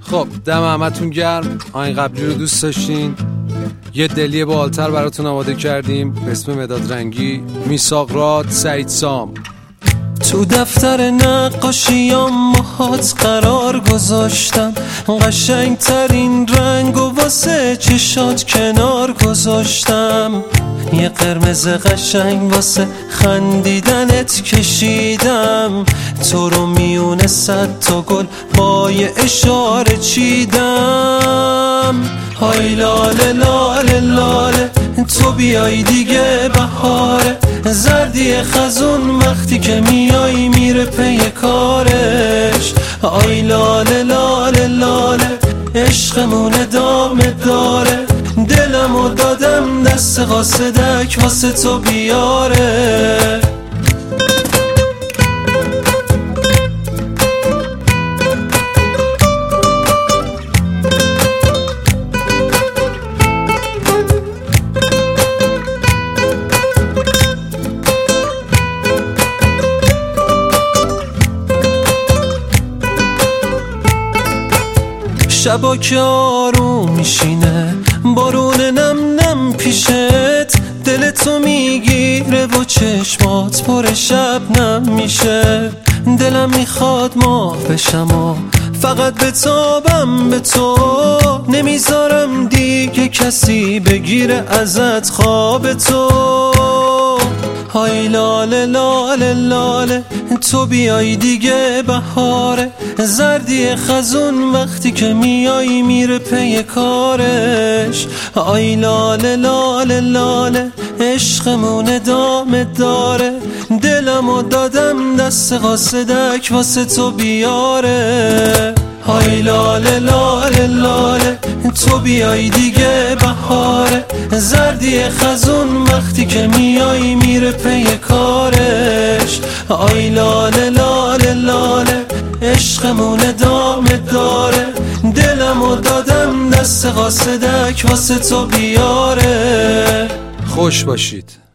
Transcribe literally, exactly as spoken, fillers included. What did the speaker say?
خب دم همتون گرم. آین قبلی رو دوست داشتین؟ یه دلیه بالتر براتون آماده کردیم به اسم مداد رنگی، میثاق راد، سعید سام. تو دفتر نقاشیام ماهات قرار گذاشتم، قشنگ ترین رنگ و واسه چشات کنار گذاشتم، یه قرمز قشنگ واسه خندیدنت کشیدم، تو رو میونه صد تا گل با یه اشاره چیدم. های لاله لاله لاله تو بیای دیگه بهاره، زردی خزون وقتی که میای میره پی کارش. آی لاله لاله لاله عشقمون ادامه داره، دلمو دادم دست قاصدک واسه تو بیاره. شبا که آروم میشینه بارون نم نم پیشت، دلتو میگیره و چشمات پر شبنم میشه. دلم میخواد ماه بشم و فقط بتابم به تو، نمیذارم دیگه کسی بگیره ازت خواب تو. های لاله لاله لاله تو بیای دیگه بهاره، زردی خزون وقتی که میای میره پی کارش. آی لاله لاله لاله عشقمون ادامه داره، دلمو دادم دست قاصدک واسه تو بیاره. های لاله لاله لاله تو بیای دیگه بهاره، زردی خزون وقتی که میای میره پی کارش. آی لاله لاله لاله عشقمون ادامه داره، دلمو دادم دست قاصدک واسه تو بیاره. خوش باشید.